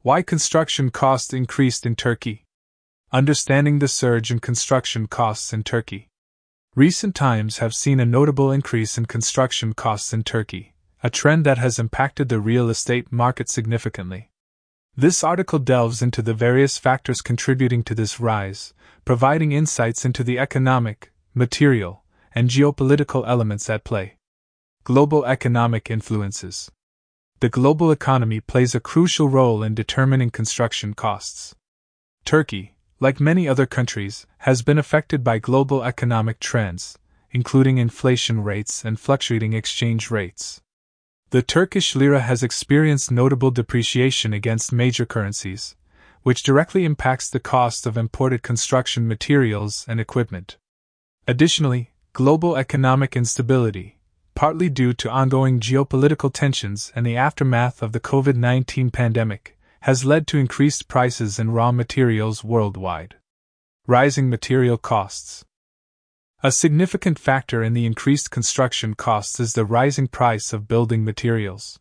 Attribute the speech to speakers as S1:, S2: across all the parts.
S1: Why construction costs increased in Turkey. Understanding the surge in construction costs in Turkey. Recent times have seen a notable increase in construction costs in Turkey, a trend that has impacted the real estate market significantly. This article delves into the various factors contributing to this rise, providing insights into the economic, material, and geopolitical elements at play. Global economic influences. The global economy plays a crucial role in determining construction costs. Turkey, like many other countries, has been affected by global economic trends, including inflation rates and fluctuating exchange rates. The Turkish lira has experienced notable depreciation against major currencies, which directly impacts the cost of imported construction materials and equipment. Additionally, global economic instability, partly due to ongoing geopolitical tensions and the aftermath of the COVID-19 pandemic, has led to increased prices in raw materials worldwide. Rising material costs. A significant factor in the increased construction costs is the rising price of building materials.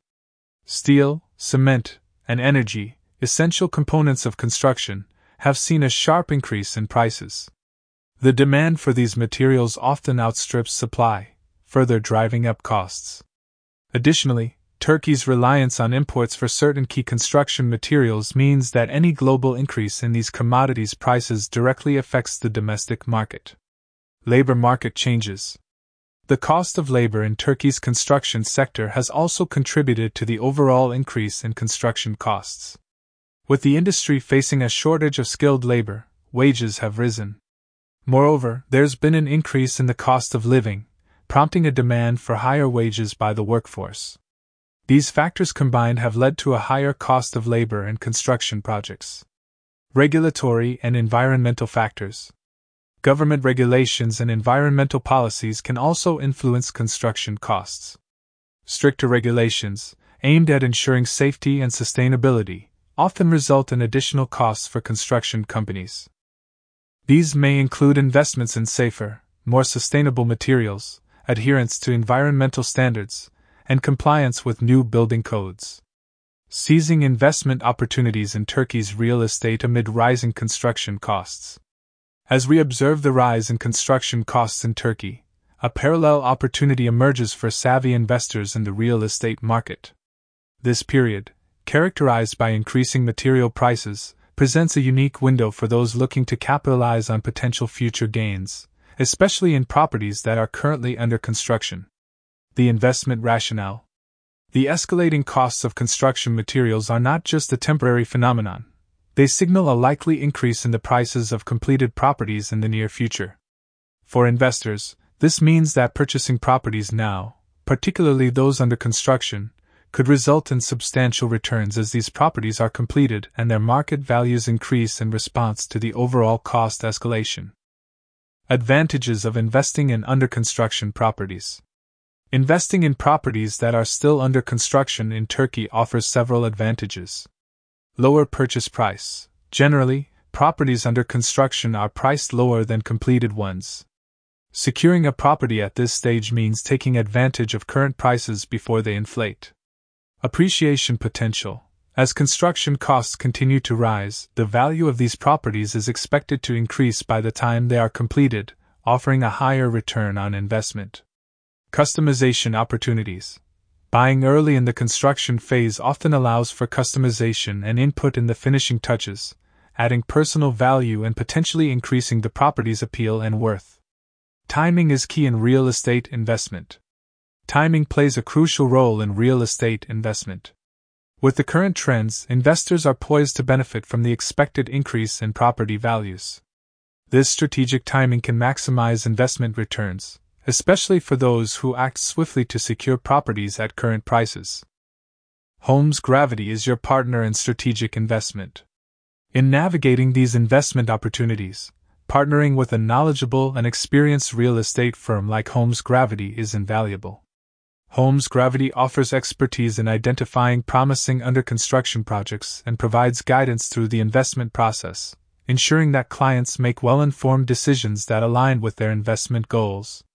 S1: Steel, cement, and energy, essential components of construction, have seen a sharp increase in prices. The demand for these materials often outstrips supply, further driving up costs. Additionally, Turkey's reliance on imports for certain key construction materials means that any global increase in these commodities' prices directly affects the domestic market. Labor market changes. The cost of labor in Turkey's construction sector has also contributed to the overall increase in construction costs. With the industry facing a shortage of skilled labor, wages have risen. Moreover, there's been an increase in the cost of living, prompting a demand for higher wages by the workforce. These factors combined have led to a higher cost of labor in construction projects. Regulatory and environmental factors. Government regulations and environmental policies can also influence construction costs. Stricter regulations, aimed at ensuring safety and sustainability, often result in additional costs for construction companies. These may include investments in safer, more sustainable materials, adherence to environmental standards, and compliance with new building codes. Seizing investment opportunities in Turkey's real estate amid rising construction costs. As we observe the rise in construction costs in Turkey, a parallel opportunity emerges for savvy investors in the real estate market. This period, characterized by increasing material prices, presents a unique window for those looking to capitalize on potential future gains, especially in properties that are currently under construction. The investment rationale. The escalating costs of construction materials are not just a temporary phenomenon. They signal a likely increase in the prices of completed properties in the near future. For investors, this means that purchasing properties now, particularly those under construction, could result in substantial returns as these properties are completed and their market values increase in response to the overall cost escalation. Advantages of investing in under-construction properties. Investing in properties that are still under construction in Turkey offers several advantages. Lower purchase price. Generally, properties under construction are priced lower than completed ones. Securing a property at this stage means taking advantage of current prices before they inflate. Appreciation potential. As construction costs continue to rise, the value of these properties is expected to increase by the time they are completed, offering a higher return on investment. Customization opportunities. Buying early in the construction phase often allows for customization and input in the finishing touches, adding personal value and potentially increasing the property's appeal and worth. Timing is key in real estate investment. Timing plays a crucial role in real estate investment. With the current trends, investors are poised to benefit from the expected increase in property values. This strategic timing can maximize investment returns, especially for those who act swiftly to secure properties at current prices. Homes Gravity is your partner in strategic investment. In navigating these investment opportunities, partnering with a knowledgeable and experienced real estate firm like Homes Gravity is invaluable. Homes Gravity offers expertise in identifying promising under-construction projects and provides guidance through the investment process, ensuring that clients make well-informed decisions that align with their investment goals.